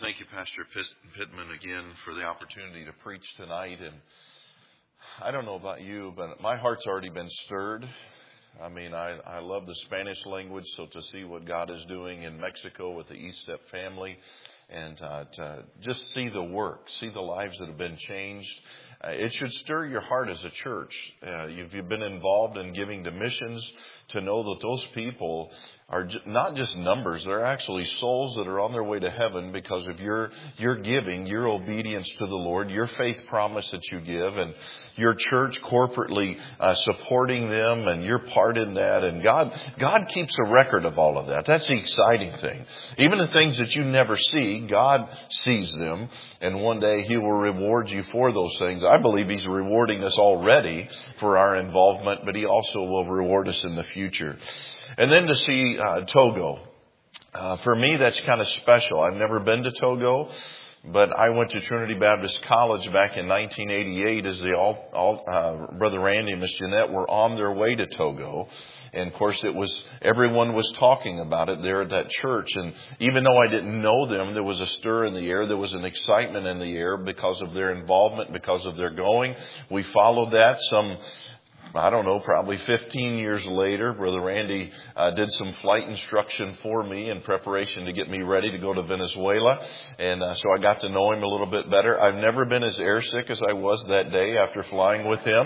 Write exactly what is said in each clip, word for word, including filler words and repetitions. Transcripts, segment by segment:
Thank you, Pastor Pittman, again for the opportunity to preach tonight. And I don't know about you, but my heart's already been stirred. I mean, I, I love the Spanish language, so to see what God is doing in Mexico with the Estep family and uh, to just see the work, see the lives that have been changed. Uh, it should stir your heart as a church. Uh, if you've been involved in giving to missions, to know that those people are j- not just numbers. They're actually souls that are on their way to heaven because of your your giving, your obedience to the Lord, your faith promise that you give, and your church corporately uh, supporting them, and your part in that. And God, God keeps a record of all of that. That's the exciting thing. Even the things that you never see, God sees them, and one day He will reward you for those things. I believe He's rewarding us already for our involvement, but He also will reward us in the future. And then to see uh, Togo. Uh, for me, that's kind of special. I've never been to Togo, but I went to Trinity Baptist College back in nineteen eighty-eight as they all, all uh, Brother Randy and Miss Jeanette were on their way to Togo. And of course, it was, everyone was talking about it there at that church. And even though I didn't know them, there was a stir in the air. There was an excitement in the air because of their involvement, because of their going. We followed that. Some, I don't know, probably fifteen years later, Brother Randy uh, did some flight instruction for me in preparation to get me ready to go to Venezuela. And uh, so I got to know him a little bit better. I've never been as airsick as I was that day after flying with him.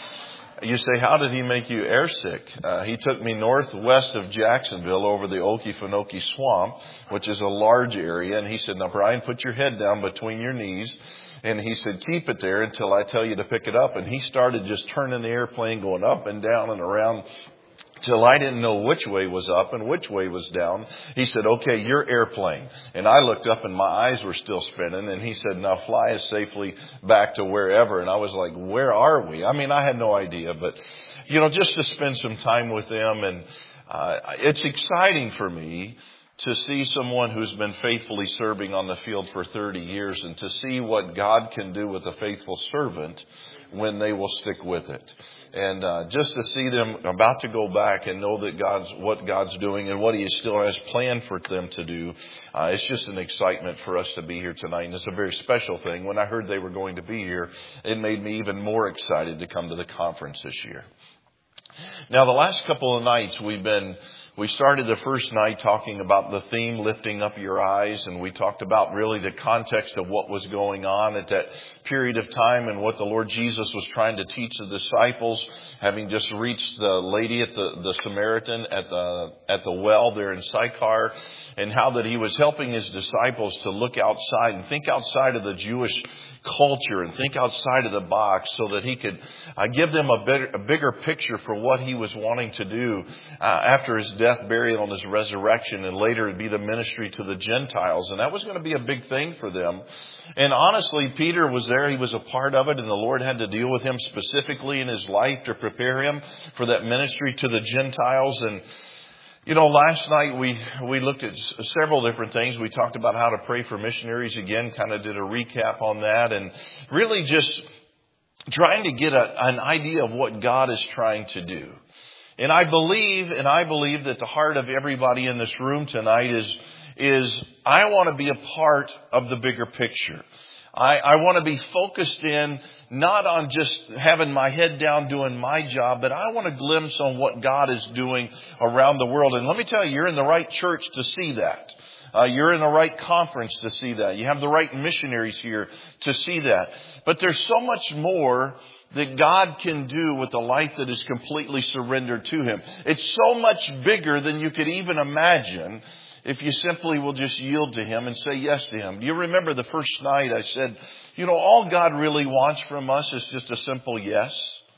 You say, how did he make you airsick? Uh, he took me northwest of Jacksonville over the Okefenokee Swamp, which is a large area. And he said, now, Brian, put your head down between your knees. And he said, keep it there until I tell you to pick it up. And he started just turning the airplane, going up and down and around till I didn't know which way was up and which way was down. He said, okay, you're airplane. And I looked up and my eyes were still spinning. And he said, now fly us safely back to wherever. And I was like, where are we? I mean, I had no idea. But, you know, just to spend some time with them. And uh, it's exciting for me to see someone who's been faithfully serving on the field for thirty years and to see what God can do with a faithful servant when they will stick with it. And uh, just to see them about to go back and know that God's what God's doing and what He still has planned for them to do. Uh, it's just an excitement for us to be here tonight. And it's a very special thing. When I heard they were going to be here, it made me even more excited to come to the conference this year. Now, the last couple of nights we've been, we started the first night talking about the theme, lifting up your eyes. And we talked about really the context of what was going on at that period of time and what the Lord Jesus was trying to teach the disciples, having just reached the lady at the, the Samaritan at the, at the well there in Sychar, and how that He was helping His disciples to look outside and think outside of the Jewish culture and think outside of the box so that He could uh, give them a, better, a bigger picture for what He was wanting to do uh, after His death, burial, and His resurrection, and later it'd be the ministry to the Gentiles. And that was going to be a big thing for them. And honestly, Peter was there. He was a part of it, and the Lord had to deal with him specifically in his life to prepare him for that ministry to the Gentiles. And you know, last night we, we looked at several different things. We talked about how to pray for missionaries again, kind of did a recap on that, and really just trying to get a, an idea of what God is trying to do. And I believe, and I believe that the heart of everybody in this room tonight is, is I want to be a part of the bigger picture. I, I want to be focused in not on just having my head down doing my job, but I want to glimpse on what God is doing around the world. And let me tell you, you're in the right church to see that. Uh, you're in the right conference to see that. You have the right missionaries here to see that. But there's so much more that God can do with a life that is completely surrendered to Him. It's so much bigger than you could even imagine if you simply will just yield to Him and say yes to Him. Do you remember the first night I said, you know, all God really wants from us is just a simple yes.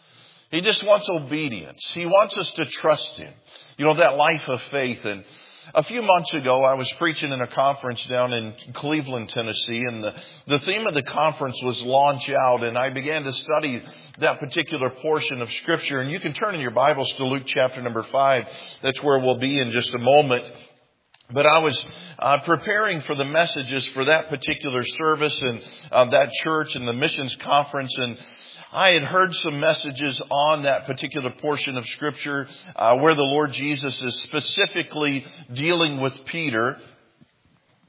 He just wants obedience. He wants us to trust Him. You know, that life of faith. And a few months ago, I was preaching in a conference down in Cleveland, Tennessee, and the, the theme of the conference was Launch Out. And I began to study that particular portion of Scripture. And you can turn in your Bibles to Luke chapter number five. That's where we'll be in just a moment. But I was uh, preparing for the messages for that particular service and uh, that church and the missions conference, and I had heard some messages on that particular portion of Scripture uh, where the Lord Jesus is specifically dealing with Peter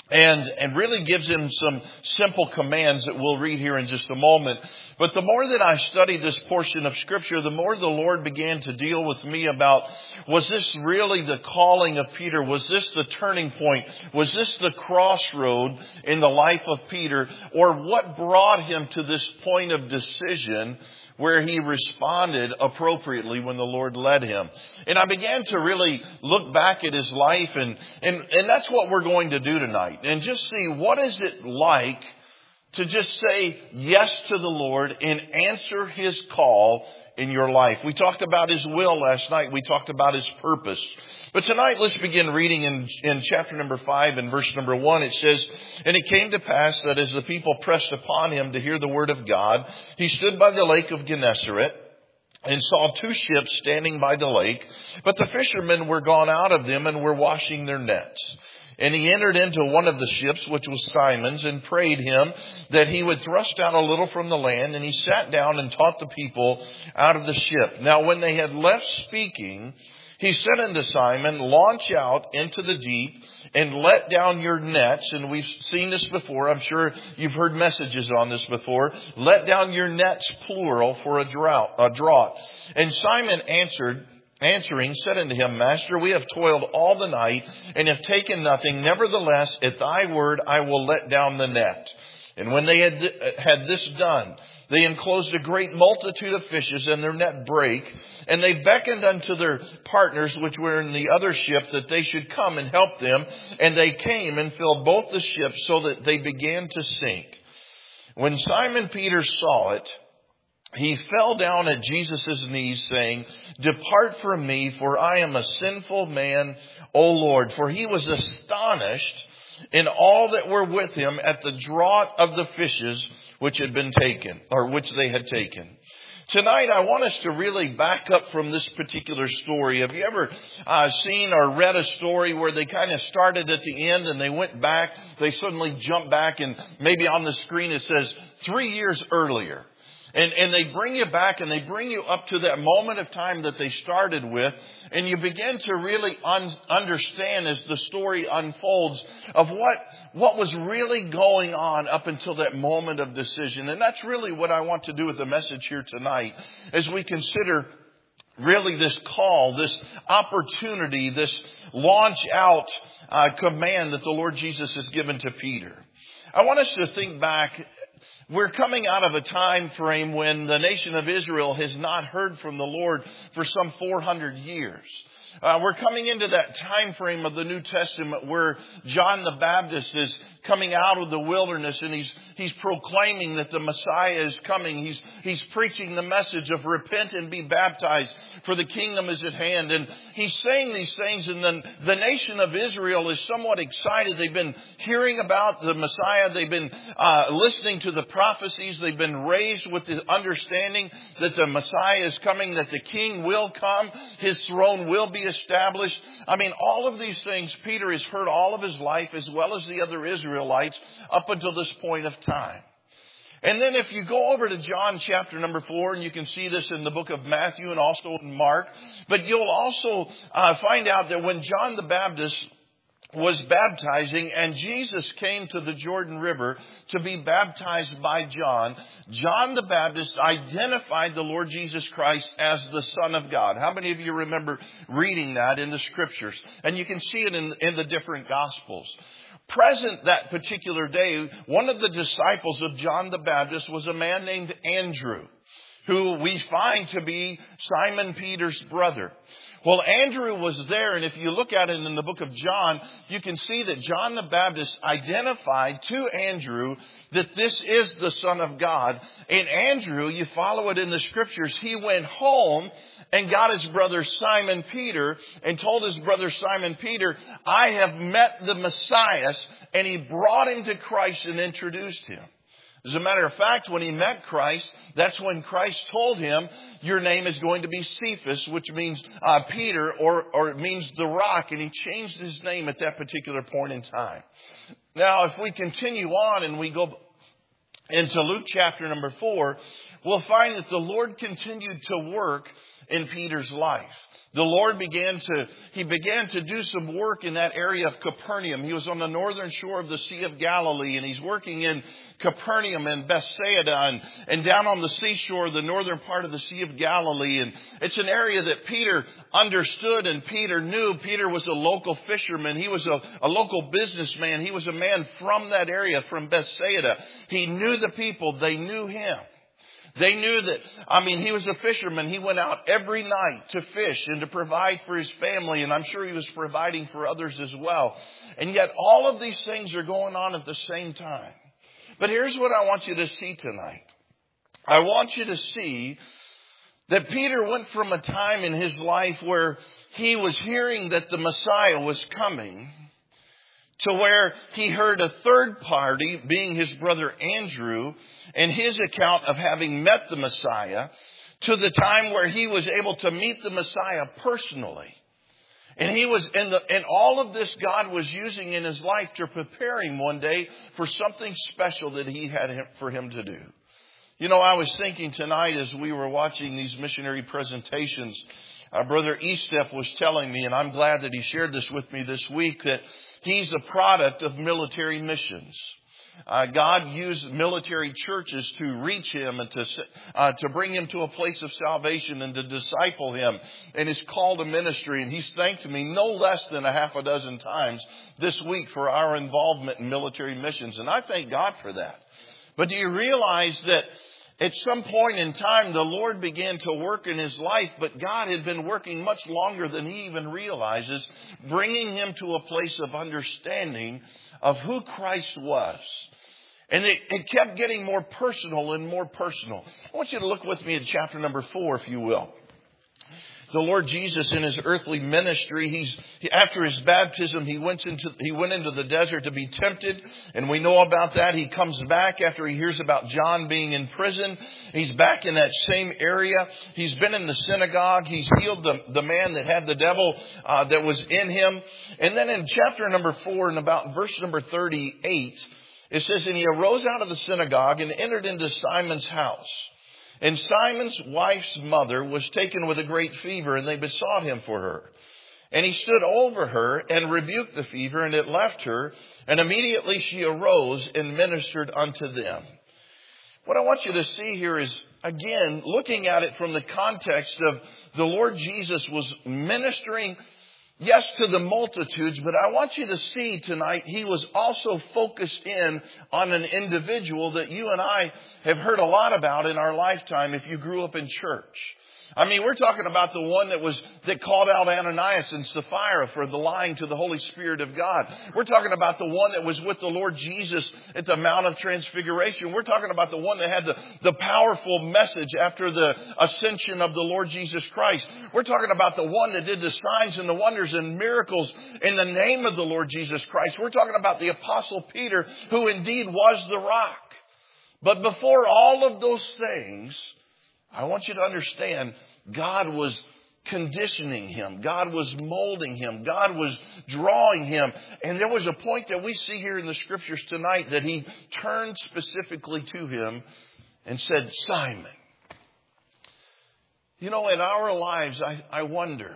And, and really gives him some simple commands that we'll read here in just a moment. But the more that I studied this portion of Scripture, the more the Lord began to deal with me about, was this really the calling of Peter? Was this the turning point? Was this the crossroad in the life of Peter? Or what brought him to this point of decision where he responded appropriately when the Lord led him? And I began to really look back at his life, and, and, and that's what we're going to do tonight. And just see, what is it like to just say yes to the Lord and answer His call in your life? We talked about His will last night. We talked about His purpose. But tonight, let's begin reading in, in chapter number five and verse number one. It says, "And it came to pass that as the people pressed upon him to hear the word of God, he stood by the lake of Gennesaret and saw two ships standing by the lake. But the fishermen were gone out of them and were washing their nets. And he entered into one of the ships, which was Simon's, and prayed him that he would thrust out a little from the land. And he sat down and taught the people out of the ship. Now when they had left speaking, he said unto Simon, Launch out into the deep and let down your nets." And we've seen this before. I'm sure you've heard messages on this before. "Let down your nets," plural, "for a drought, a draught. And Simon answered, Answering, said unto him, Master, we have toiled all the night and have taken nothing. Nevertheless, at thy word, I will let down the net. And when they had, had this done, they enclosed a great multitude of fishes, and their net brake. And they beckoned unto their partners, which were in the other ship, that they should come and help them. And they came and filled both the ships, so that they began to sink. When Simon Peter saw it, he fell down at Jesus' knees, saying, Depart from me, for I am a sinful man, O Lord. For he was astonished in all that were with him at the draught of the fishes which had been taken, or which they had taken. Tonight, I want us to really back up from this particular story. Have you ever uh, seen or read a story where they kind of started at the end and they went back, they suddenly jumped back, and maybe on the screen it says three years earlier. And, and they bring you back, and they bring you up to that moment of time that they started with. And you begin to really un- understand as the story unfolds of what, what was really going on up until that moment of decision. And that's really what I want to do with the message here tonight, as we consider really this call, this opportunity, this launch out uh, command that the Lord Jesus has given to Peter. I want us to think back. We're coming out of a time frame when the nation of Israel has not heard from the Lord for some four hundred years. Uh, we're coming into that time frame of the New Testament where John the Baptist is coming out of the wilderness, and he's he's proclaiming that the Messiah is coming. He's he's preaching the message of repent and be baptized, for the kingdom is at hand. And he's saying these things, and then the nation of Israel is somewhat excited. They've been hearing about the Messiah. They've been uh, listening to the prophecies. They've been raised with the understanding that the Messiah is coming, that the King will come, His throne will be established. I mean, all of these things Peter has heard all of his life, as well as the other Israelites, up until this point of time. And then if you go over to John chapter number four, and you can see this in the book of Matthew and also in Mark, but you'll also uh, find out that when John the Baptist was baptizing and Jesus came to the Jordan River to be baptized by John, John the Baptist identified the Lord Jesus Christ as the Son of God. How many of you remember reading that in the Scriptures? And you can see it in, in the different Gospels. Present that particular day, one of the disciples of John the Baptist was a man named Andrew, who we find to be Simon Peter's brother. Well, Andrew was there, and if you look at it in the book of John, you can see that John the Baptist identified to Andrew that this is the Son of God. And Andrew, you follow it in the Scriptures, he went home and got his brother Simon Peter and told his brother Simon Peter, I have met the Messiah, and he brought him to Christ and introduced him. As a matter of fact, when he met Christ, that's when Christ told him, your name is going to be Cephas, which means uh, Peter, or, or it means the rock. And he changed his name at that particular point in time. Now, if we continue on and we go into Luke chapter number four, we'll find that the Lord continued to work in Peter's life. The Lord began to, He began to do some work in that area of Capernaum. He was on the northern shore of the Sea of Galilee, and He's working in Capernaum and Bethsaida and, and down on the seashore, the northern part of the Sea of Galilee. And it's an area that Peter understood and Peter knew. Peter was a local fisherman. He was a, a local businessman. He was a man from that area, from Bethsaida. He knew the people. They knew him. They knew that, I mean, he was a fisherman. He went out every night to fish and to provide for his family. And I'm sure he was providing for others as well. And yet all of these things are going on at the same time. But here's what I want you to see tonight. I want you to see that Peter went from a time in his life where he was hearing that the Messiah was coming to where he heard a third party, being his brother Andrew, and his account of having met the Messiah, to the time where he was able to meet the Messiah personally. And he was in the, and all of this God was using in his life to prepare him one day for something special that he had for him to do. You know, I was thinking tonight as we were watching these missionary presentations, our brother Estep was telling me, and I'm glad that he shared this with me this week, that he's a product of military missions. Uh, God used military churches to reach him and to uh, to bring him to a place of salvation and to disciple him. And it's called a ministry. And he's thanked me no less than a half a dozen times this week for our involvement in military missions. And I thank God for that. But do you realize that at some point in time, the Lord began to work in his life, but God had been working much longer than he even realizes, bringing him to a place of understanding of who Christ was. And it, it kept getting more personal and more personal. I want you to look with me at chapter number four, if you will. The Lord Jesus in his earthly ministry, he's after his baptism, he went into he went into the desert to be tempted, and we know about that. He comes back after he hears about John being in prison. He's back in that same area. He's been in the synagogue. He's healed the, the man that had the devil uh, that was in him. And then in chapter number four, and about verse number thirty-eight, it says, "And he arose out of the synagogue and entered into Simon's house. And Simon's wife's mother was taken with a great fever, and they besought him for her. And he stood over her and rebuked the fever, and it left her. And immediately she arose and ministered unto them." What I want you to see here is, again, looking at it from the context of the Lord Jesus was ministering, yes, to the multitudes, but I want you to see tonight, he was also focused in on an individual that you and I have heard a lot about in our lifetime if you grew up in church. I mean, we're talking about the one that was, that called out Ananias and Sapphira for the lying to the Holy Spirit of God. We're talking about the one that was with the Lord Jesus at the Mount of Transfiguration. We're talking about the one that had the, the powerful message after the ascension of the Lord Jesus Christ. We're talking about the one that did the signs and the wonders and miracles in the name of the Lord Jesus Christ. We're talking about the Apostle Peter, who indeed was the rock. But before all of those things, I want you to understand, God was conditioning him. God was molding him. God was drawing him. And there was a point that we see here in the scriptures tonight that he turned specifically to him and said, "Simon." You know, in our lives, I, I wonder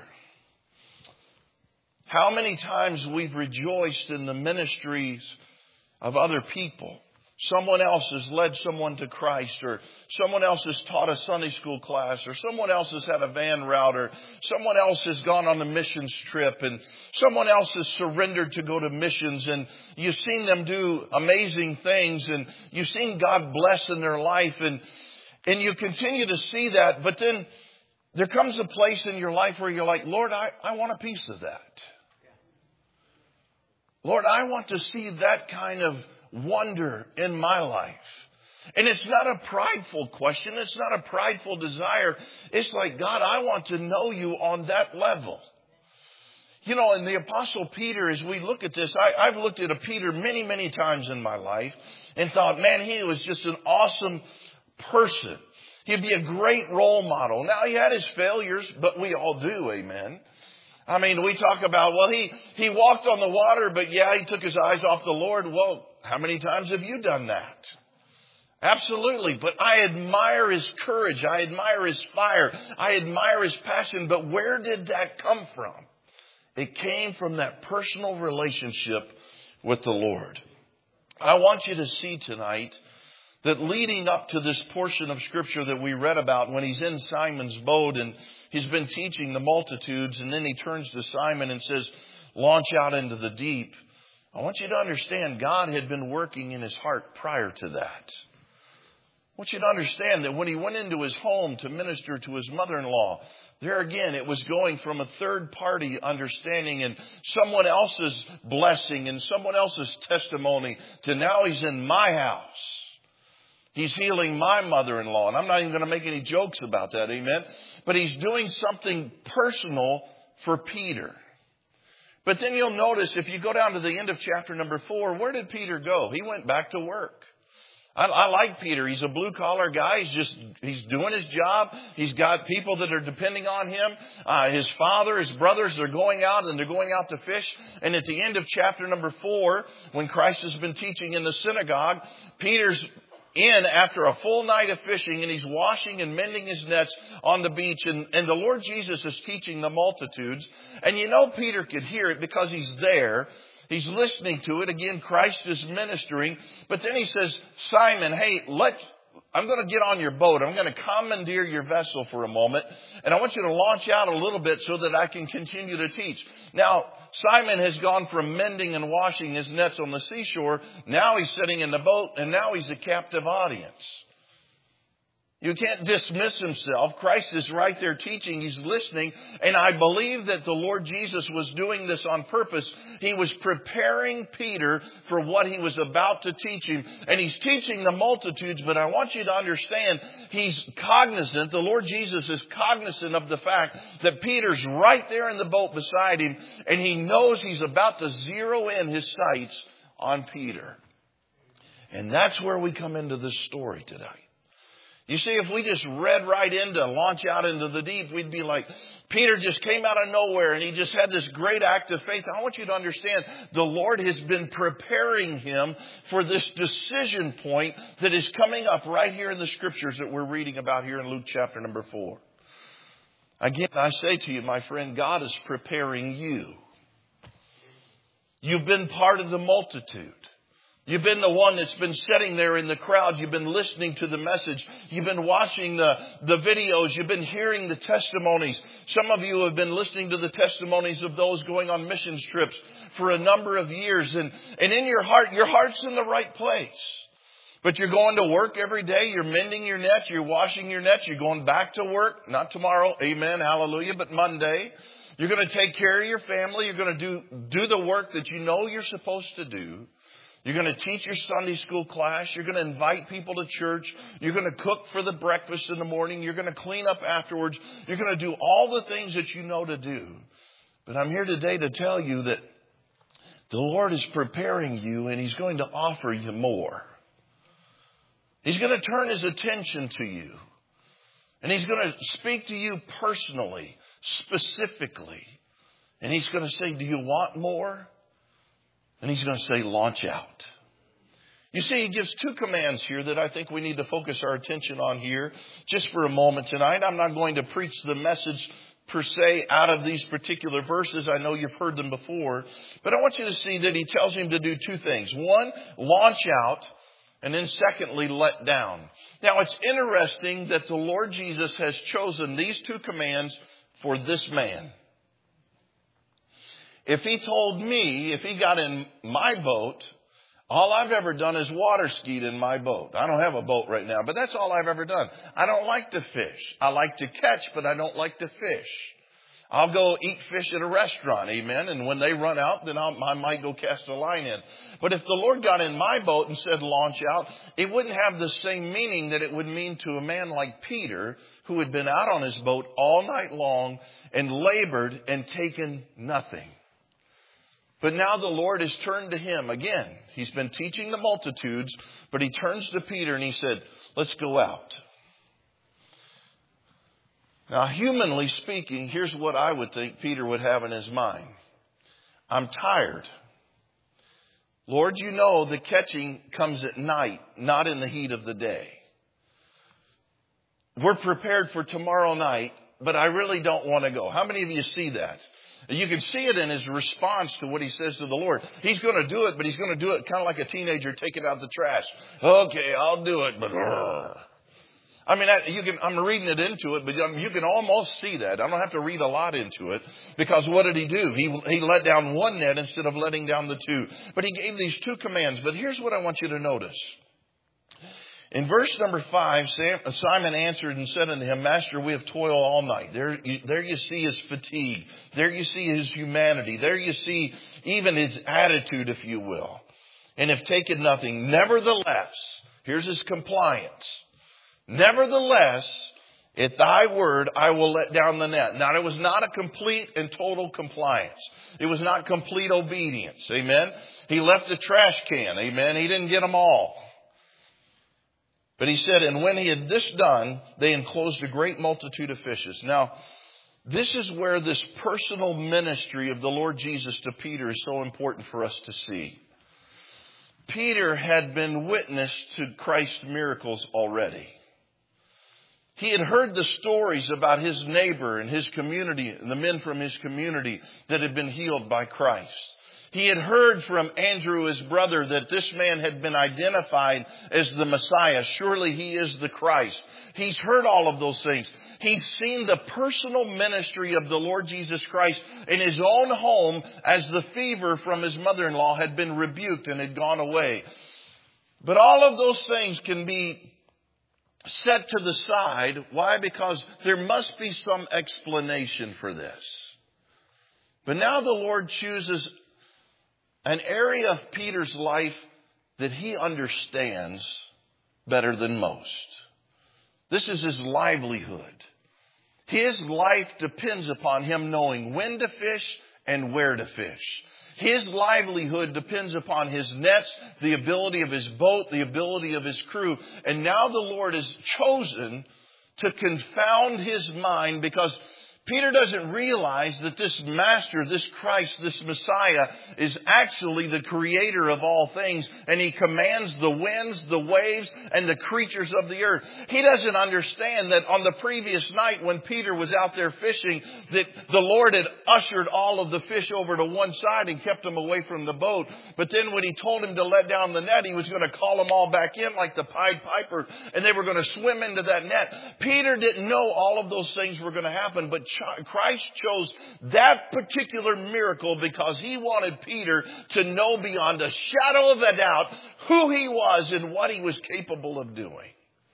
how many times we've rejoiced in the ministries of other people. Someone else has led someone to Christ, or someone else has taught a Sunday school class, or someone else has had a van route, or someone else has gone on a missions trip, and someone else has surrendered to go to missions, and you've seen them do amazing things, and you've seen God bless in their life, and, and you continue to see that, but then there comes a place in your life where you're like, "Lord, I, I want a piece of that. Lord, I want to see that kind of wonder in my life." And it's not a prideful question. It's not a prideful desire. It's like, "God, I want to know you on that level." You know, and the Apostle Peter, as we look at this, I, I've looked at a Peter many, many times in my life and thought, man, he was just an awesome person. He'd be a great role model. Now, he had his failures, but we all do, amen. I mean, we talk about, well, he, he walked on the water, but yeah, he took his eyes off the Lord. Well, how many times have you done that? Absolutely. But I admire his courage. I admire his fire. I admire his passion. But where did that come from? It came from that personal relationship with the Lord. I want you to see tonight that leading up to this portion of Scripture that we read about, when he's in Simon's boat and he's been teaching the multitudes, and then he turns to Simon and says, launch out into the deep. I want you to understand God had been working in his heart prior to that. I want you to understand that when he went into his home to minister to his mother-in-law, there again, it was going from a third-party understanding and someone else's blessing and someone else's testimony to now he's in my house. He's healing my mother-in-law. And I'm not even going to make any jokes about that, amen? But he's doing something personal for Peter. But then you'll notice if you go down to the end of chapter number four, where did Peter go? He went back to work. I, I like Peter. He's a blue-collar guy. He's just, he's doing his job. He's got people that are depending on him. Uh, his father, his brothers, they're going out and they're going out to fish. And at the end of chapter number four, when Christ has been teaching in the synagogue, Peter's in after a full night of fishing and he's washing and mending his nets on the beach. And, and the Lord Jesus is teaching the multitudes. And you know Peter could hear it because he's there. He's listening to it. Again, Christ is ministering. But then he says, Simon, hey, let, I'm going to get on your boat. I'm going to commandeer your vessel for a moment. And I want you to launch out a little bit so that I can continue to teach. Now, Simon has gone from mending and washing his nets on the seashore. Now he's sitting in the boat and now he's a captive audience. You can't dismiss himself. Christ is right there teaching. He's listening. And I believe that the Lord Jesus was doing this on purpose. He was preparing Peter for what he was about to teach him. And he's teaching the multitudes. But I want you to understand, he's cognizant, the Lord Jesus is cognizant of the fact that Peter's right there in the boat beside him. And he knows he's about to zero in his sights on Peter. And that's where we come into this story today. You see, if we just read right into launch out into the deep, we'd be like, Peter just came out of nowhere and he just had this great act of faith. I want you to understand the Lord has been preparing him for this decision point that is coming up right here in the scriptures that we're reading about here in Luke chapter number four. Again, I say to you, my friend, God is preparing you. You've been part of the multitude. You've been the one that's been sitting there in the crowd. You've been listening to the message. You've been watching the, the videos. You've been hearing the testimonies. Some of you have been listening to the testimonies of those going on missions trips for a number of years. And, and in your heart, your heart's in the right place. But you're going to work every day. You're mending your nets. You're washing your nets. You're going back to work. Not tomorrow. Amen. Hallelujah. But Monday. You're going to take care of your family. You're going to do, do the work that you know you're supposed to do. You're going to teach your Sunday school class. You're going to invite people to church. You're going to cook for the breakfast in the morning. You're going to clean up afterwards. You're going to do all the things that you know to do. But I'm here today to tell you that the Lord is preparing you and He's going to offer you more. He's going to turn His attention to you. And He's going to speak to you personally, specifically. And He's going to say, do you want more? And He's going to say, launch out. You see, He gives two commands here that I think we need to focus our attention on here just for a moment tonight. I'm not going to preach the message per se out of these particular verses. I know you've heard them before. But I want you to see that He tells him to do two things. One, launch out. And then secondly, let down. Now, it's interesting that the Lord Jesus has chosen these two commands for this man. If He told me, if He got in my boat, all I've ever done is water skied in my boat. I don't have a boat right now, but that's all I've ever done. I don't like to fish. I like to catch, but I don't like to fish. I'll go eat fish at a restaurant, amen. And when they run out, then I'll, I might go cast a line in. But if the Lord got in my boat and said launch out, it wouldn't have the same meaning that it would mean to a man like Peter, who had been out on his boat all night long and labored and taken nothing. But now the Lord has turned to him again. He's been teaching the multitudes, but He turns to Peter and He said, let's go out. Now, humanly speaking, here's what I would think Peter would have in his mind. I'm tired. Lord, you know the catching comes at night, not in the heat of the day. We're prepared for tomorrow night, but I really don't want to go. How many of you see that? You can see it in his response to what he says to the Lord. He's going to do it, but he's going to do it kind of like a teenager taking out the trash. Okay, I'll do it, but... Ugh. I mean, you can, I'm reading it into it, but you can almost see that. I don't have to read a lot into it, because what did he do? He, he let down one net instead of letting down the two. But he gave these two commands. But here's what I want you to notice. In verse number five, Simon answered and said unto him, Master, we have toiled all night. There, there you see his fatigue. There you see his humanity. There you see even his attitude, if you will. And have taken nothing. Nevertheless, here's his compliance. Nevertheless, at thy word, I will let down the net. Now, it was not a complete and total compliance. It was not complete obedience. Amen. He left the trash can. Amen. He didn't get them all. But he said, and when he had this done, they enclosed a great multitude of fishes. Now, this is where this personal ministry of the Lord Jesus to Peter is so important for us to see. Peter had been witness to Christ's miracles already. He had heard the stories about his neighbor and his community, and the men from his community that had been healed by Christ. He had heard from Andrew, his brother, that this man had been identified as the Messiah. Surely he is the Christ. He's heard all of those things. He's seen the personal ministry of the Lord Jesus Christ in his own home as the fever from his mother-in-law had been rebuked and had gone away. But all of those things can be set to the side. Why? Because there must be some explanation for this. But now the Lord chooses an area of Peter's life that he understands better than most. This is his livelihood. His life depends upon him knowing when to fish and where to fish. His livelihood depends upon his nets, the ability of his boat, the ability of his crew. And now the Lord has chosen to confound his mind, because Peter doesn't realize that this master, this Christ, this Messiah is actually the creator of all things. And he commands the winds, the waves, and the creatures of the earth. He doesn't understand that on the previous night when Peter was out there fishing, that the Lord had ushered all of the fish over to one side and kept them away from the boat. But then when he told him to let down the net, he was going to call them all back in like the Pied Piper, and they were going to swim into that net. Peter didn't know all of those things were going to happen, but Christ chose that particular miracle because he wanted Peter to know beyond a shadow of a doubt who he was and what he was capable of doing.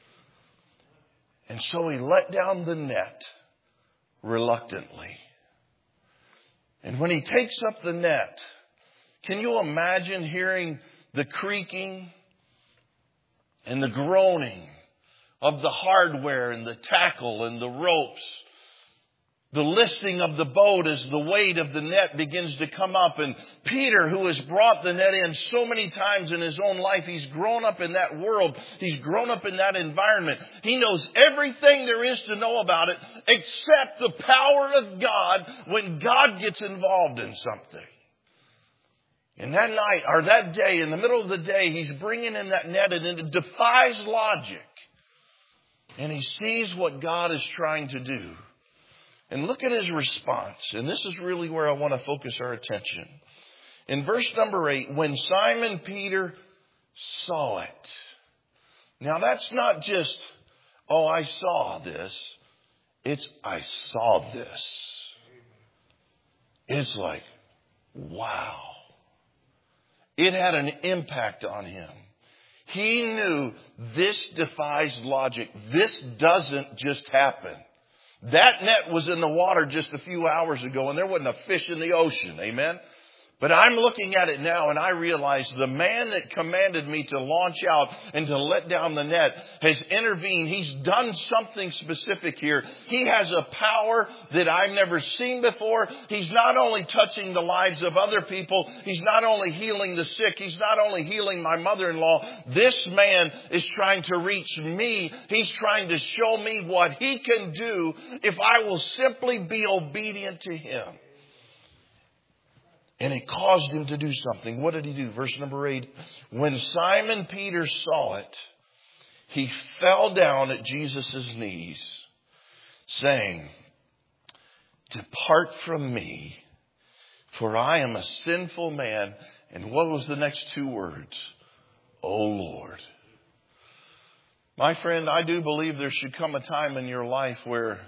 And so he let down the net reluctantly. And when he takes up the net, can you imagine hearing the creaking and the groaning of the hardware and the tackle and the ropes? The listing of the boat as the weight of the net begins to come up. And Peter, who has brought the net in so many times in his own life, he's grown up in that world. He's grown up in that environment. He knows everything there is to know about it except the power of God when God gets involved in something. And that night, or that day, in the middle of the day, he's bringing in that net and it defies logic. And he sees what God is trying to do. And look at his response. And this is really where I want to focus our attention. In verse number eight, when Simon Peter saw it. Now that's not just, oh, I saw this. It's, I saw this. It's like, wow. It had an impact on him. He knew this defies logic. This doesn't just happen. That net was in the water just a few hours ago, and there wasn't a fish in the ocean. Amen? But I'm looking at it now, and I realize the man that commanded me to launch out and to let down the net has intervened. He's done something specific here. He has a power that I've never seen before. He's not only touching the lives of other people. He's not only healing the sick. He's not only healing my mother-in-law. This man is trying to reach me. He's trying to show me what he can do if I will simply be obedient to him. And it caused him to do something. What did he do? Verse number eight. When Simon Peter saw it, he fell down at Jesus' knees, saying, "Depart from me, for I am a sinful man." And what was the next two words? "O Lord." My friend, I do believe there should come a time in your life where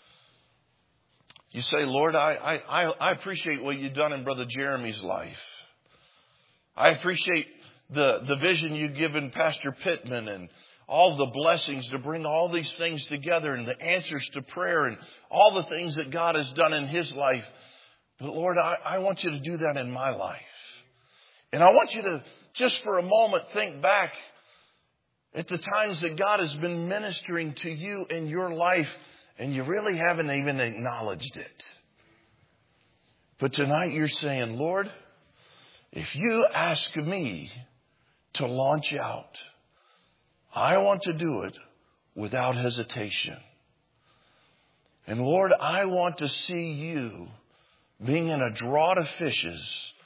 you say, "Lord, I, I, I appreciate what you've done in Brother Jeremy's life. I appreciate the, the vision you've given Pastor Pittman and all the blessings to bring all these things together and the answers to prayer and all the things that God has done in his life. But Lord, I, I want you to do that in my life. And I want you to, just for a moment, think back at the times that God has been ministering to you in your life, and you really haven't even acknowledged it. But tonight you're saying, "Lord, if you ask me to launch out, I want to do it without hesitation. And Lord, I want to see you being in a draught of fishes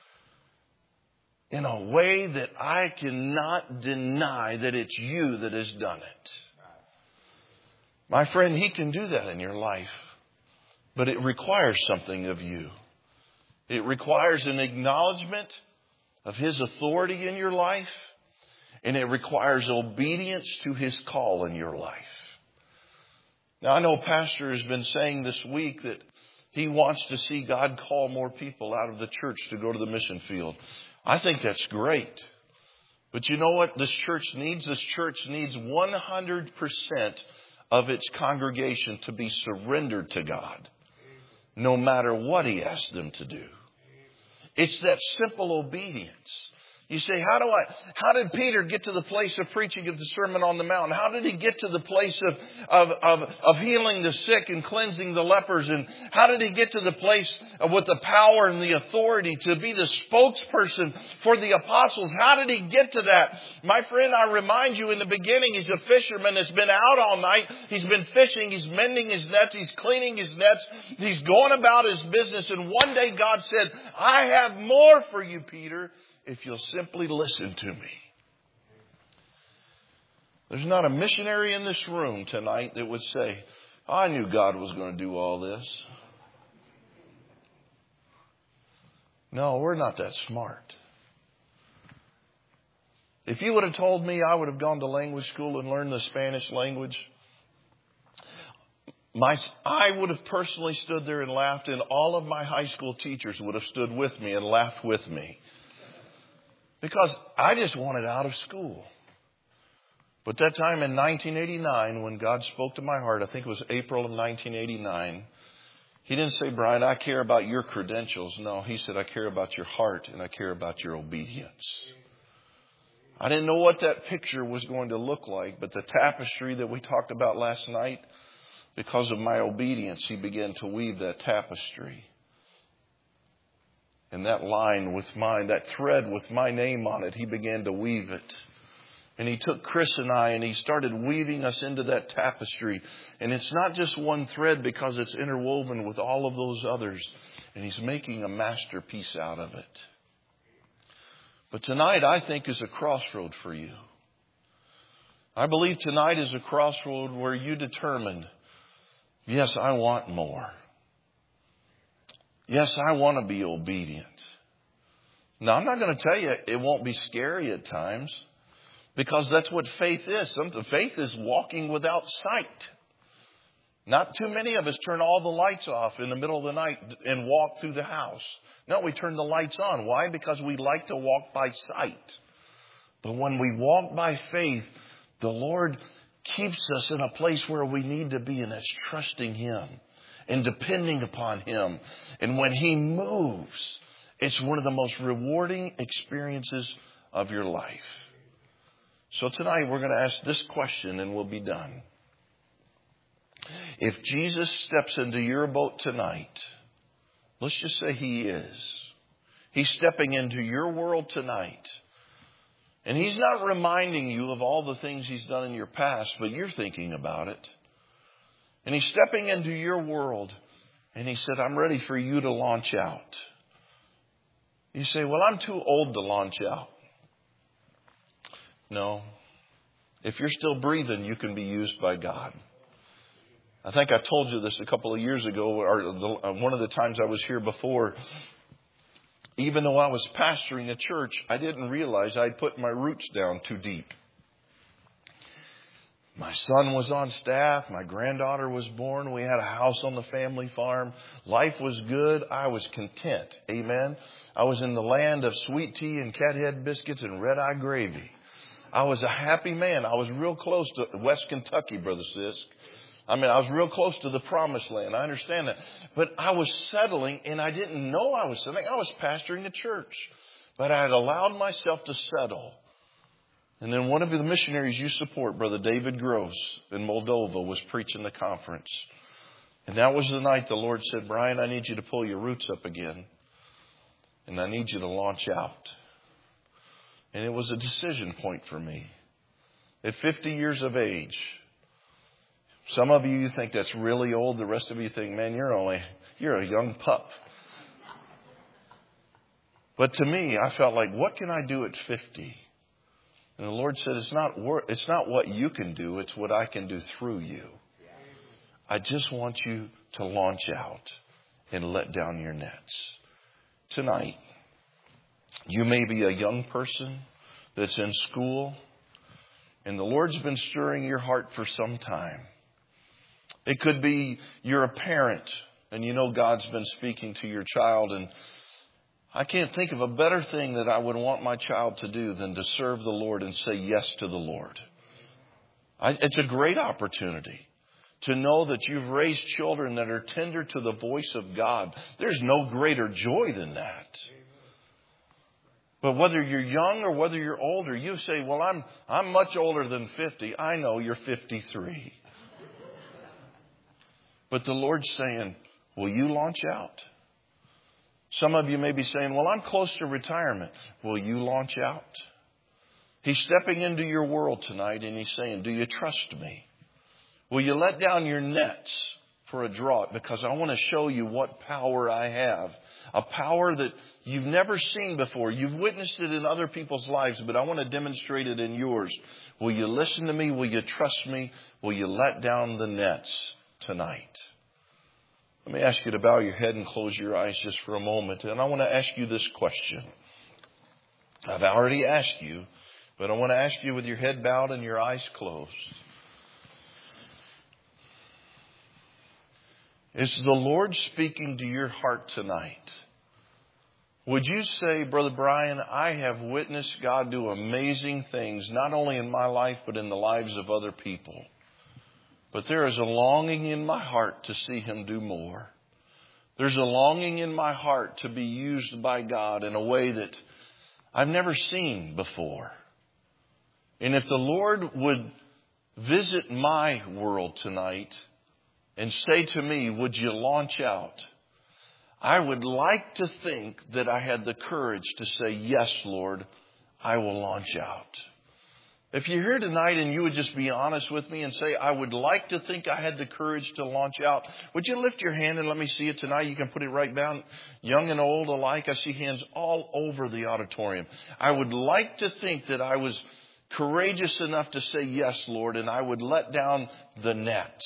in a way that I cannot deny that it's you that has done it." My friend, he can do that in your life, but it requires something of you. It requires an acknowledgement of his authority in your life, and it requires obedience to his call in your life. Now, I know Pastor has been saying this week that he wants to see God call more people out of the church to go to the mission field. I think that's great. But you know what this church needs? This church needs one hundred percent of its congregation to be surrendered to God, no matter what he asks them to do. It's that simple obedience. You say, how do I, how did Peter get to the place of preaching at the Sermon on the Mount? How did he get to the place of, of, of, of healing the sick and cleansing the lepers? And how did he get to the place of, with the power and the authority to be the spokesperson for the apostles? How did he get to that? My friend, I remind you, in the beginning, he's a fisherman that's been out all night. He's been fishing. He's mending his nets. He's cleaning his nets. He's going about his business. And one day God said, "I have more for you, Peter, if you'll simply listen to me." There's not a missionary in this room tonight that would say, "I knew God was going to do all this." No, we're not that smart. If you would have told me I would have gone to language school and learned the Spanish language, my, I would have personally stood there and laughed, and all of my high school teachers would have stood with me and laughed with me. Because I just wanted out of school. But that time in nineteen eighty-nine, when God spoke to my heart, I think it was April of nineteen eighty-nine, he didn't say, "Brian, I care about your credentials." No, he said, "I care about your heart and I care about your obedience." I didn't know what that picture was going to look like, but the tapestry that we talked about last night, because of my obedience, he began to weave that tapestry. And that line with mine, that thread with my name on it, he began to weave it. And he took Chris and I and he started weaving us into that tapestry. And it's not just one thread because it's interwoven with all of those others. And he's making a masterpiece out of it. But tonight, I think, is a crossroad for you. I believe tonight is a crossroad where you determine, yes, I want more. Yes, I want to be obedient. Now, I'm not going to tell you it won't be scary at times, because that's what faith is. Something, faith is walking without sight. Not too many of us turn all the lights off in the middle of the night and walk through the house. No, we turn the lights on. Why? Because we like to walk by sight. But when we walk by faith, the Lord keeps us in a place where we need to be, and that's trusting Him and depending upon Him. And when He moves, it's one of the most rewarding experiences of your life. So tonight we're going to ask this question and we'll be done. If Jesus steps into your boat tonight, let's just say He is. He's stepping into your world tonight. And He's not reminding you of all the things He's done in your past, but you're thinking about it. And He's stepping into your world. And He said, I'm ready for you to launch out. You say, well, I'm too old to launch out. No. If you're still breathing, you can be used by God. I think I told you this a couple of years ago, or the, one of the times I was here before. Even though I was pastoring a church, I didn't realize I'd put my roots down too deep. My son was on staff. My granddaughter was born. We had a house on the family farm. Life was good. I was content. Amen. I was in the land of sweet tea and cathead biscuits and red-eye gravy. I was a happy man. I was real close to West Kentucky, Brother Sisk. I mean, I was real close to the promised land. I understand that. But I was settling, and I didn't know I was settling. I was pastoring a church. But I had allowed myself to settle. And then one of the missionaries you support, Brother David Gross in Moldova, was preaching the conference. And that was the night the Lord said, Brian, I need you to pull your roots up again. And I need you to launch out. And it was a decision point for me. At fifty years of age, some of you think that's really old. The rest of you think, man, you're only, you're a young pup. But to me, I felt like, what can I do at fifty? And the Lord said, it's not wor- it's not what you can do. It's what I can do through you. I just want you to launch out and let down your nets. Tonight, you may be a young person that's in school, and the Lord's been stirring your heart for some time. It could be you're a parent, and you know God's been speaking to your child, and I can't think of a better thing that I would want my child to do than to serve the Lord and say yes to the Lord. I, it's a great opportunity to know that you've raised children that are tender to the voice of God. There's no greater joy than that. But whether you're young or whether you're older, you say, well, I'm I'm much older than fifty. I know you're fifty-three. But the Lord's saying, will you launch out? Some of you may be saying, well, I'm close to retirement. Will you launch out? He's stepping into your world tonight and He's saying, do you trust me? Will you let down your nets for a draught? Because I want to show you what power I have. A power that you've never seen before. You've witnessed it in other people's lives, but I want to demonstrate it in yours. Will you listen to me? Will you trust me? Will you let down the nets tonight? Let me ask you to bow your head and close your eyes just for a moment. And I want to ask you this question. I've already asked you, but I want to ask you with your head bowed and your eyes closed. Is the Lord speaking to your heart tonight? Would you say, Brother Brian, I have witnessed God do amazing things, not only in my life, but in the lives of other people. But there is a longing in my heart to see Him do more. There's a longing in my heart to be used by God in a way that I've never seen before. And if the Lord would visit my world tonight and say to me, would you launch out? I would like to think that I had the courage to say, yes, Lord, I will launch out. If you're here tonight and you would just be honest with me and say, I would like to think I had the courage to launch out, would you lift your hand and let me see it tonight? You can put it right down, young and old alike. I see hands all over the auditorium. I would like to think that I was courageous enough to say, yes, Lord, and I would let down the nets.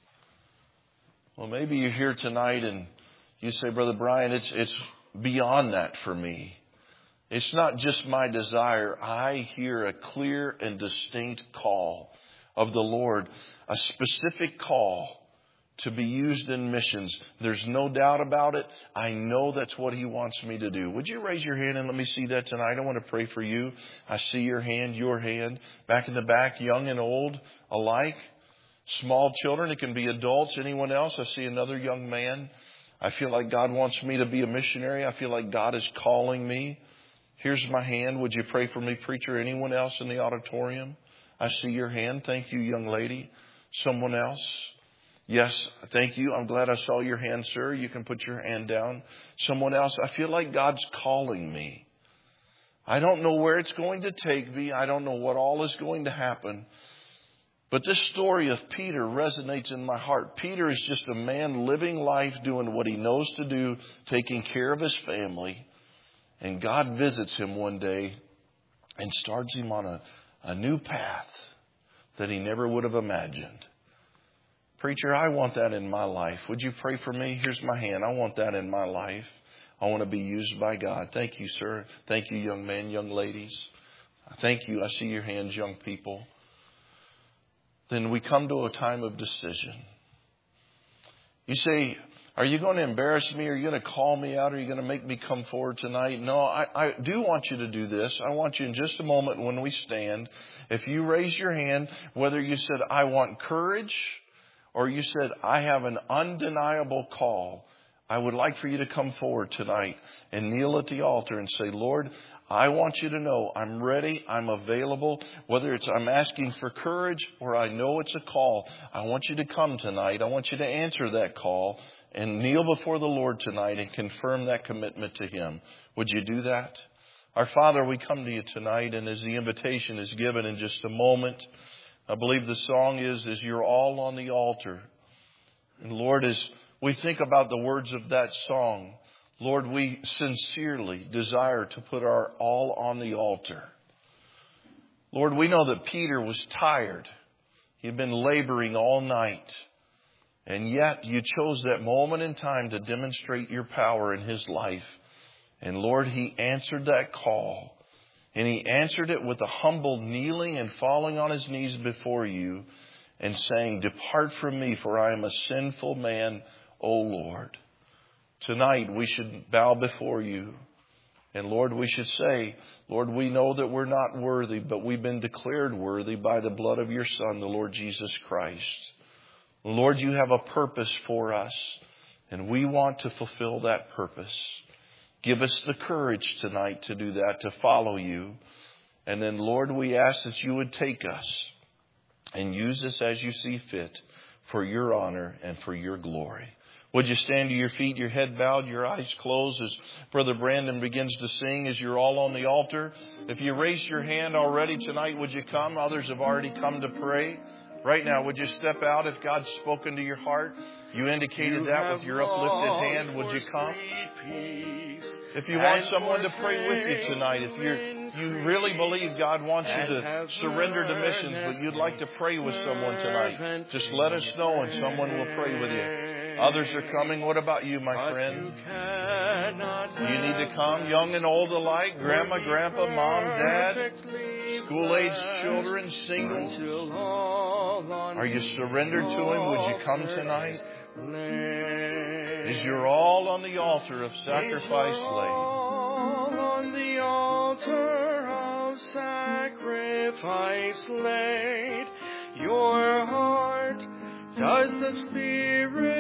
Well, maybe you're here tonight and you say, Brother Brian, it's it's beyond that for me. It's not just my desire. I hear a clear and distinct call of the Lord, a specific call to be used in missions. There's no doubt about it. I know that's what He wants me to do. Would you raise your hand and let me see that tonight? I want to pray for you. I see your hand, your hand. Back in the back, young and old alike. Small children, it can be adults, anyone else. I see another young man. I feel like God wants me to be a missionary. I feel like God is calling me. Here's my hand. Would you pray for me, preacher? Anyone else in the auditorium? I see your hand. Thank you, young lady. Someone else? Yes, thank you. I'm glad I saw your hand, sir. You can put your hand down. Someone else? I feel like God's calling me. I don't know where it's going to take me. I don't know what all is going to happen. But this story of Peter resonates in my heart. Peter is just a man living life, doing what he knows to do, taking care of his family. And God visits him one day and starts him on a, a new path that he never would have imagined. Preacher, I want that in my life. Would you pray for me? Here's my hand. I want that in my life. I want to be used by God. Thank you, sir. Thank you, young men, young ladies. Thank you. I see your hands, young people. Then we come to a time of decision. You say, are you going to embarrass me? Are you going to call me out? Are you going to make me come forward tonight? No, I, I do want you to do this. I want you in just a moment when we stand, if you raise your hand, whether you said, I want courage, or you said, I have an undeniable call, I would like for you to come forward tonight and kneel at the altar and say, Lord, I want you to know I'm ready, I'm available, whether it's I'm asking for courage or I know it's a call. I want you to come tonight. I want you to answer that call and kneel before the Lord tonight and confirm that commitment to Him. Would you do that? Our Father, we come to you tonight, and as the invitation is given in just a moment, I believe the song is, is you're all on the altar. And Lord, as we think about the words of that song, Lord, we sincerely desire to put our all on the altar. Lord, we know that Peter was tired. He had been laboring all night. And yet you chose that moment in time to demonstrate your power in his life. And Lord, he answered that call. And he answered it with a humble kneeling and falling on his knees before you and saying, depart from me, for I am a sinful man, O Lord. Tonight we should bow before you. And Lord, we should say, Lord, we know that we're not worthy, but we've been declared worthy by the blood of your Son, the Lord Jesus Christ. Lord, you have a purpose for us, and we want to fulfill that purpose. Give us the courage tonight to do that, to follow you. And then, Lord, we ask that you would take us and use us as you see fit for your honor and for your glory. Would you stand to your feet, your head bowed, your eyes closed as Brother Brandon begins to sing as you're all on the altar? If you raised your hand already tonight, would you come? Others have already come to pray. Right now, would you step out if God's spoken to your heart? You indicated that with your uplifted hand. Would you come? If you want someone to pray with you tonight, if you're, you really believe God wants you to surrender to missions, but you'd like to pray with someone tonight, just let us know and someone will pray with you. Others are coming. What about you, my friend? You need to come, young and old alike, grandma, grandpa, mom, dad, school-aged children, singles. Are you surrendered to Him? Would you come tonight? Is your all on the altar of sacrifice laid? On the altar of sacrifice laid, your heart does the Spirit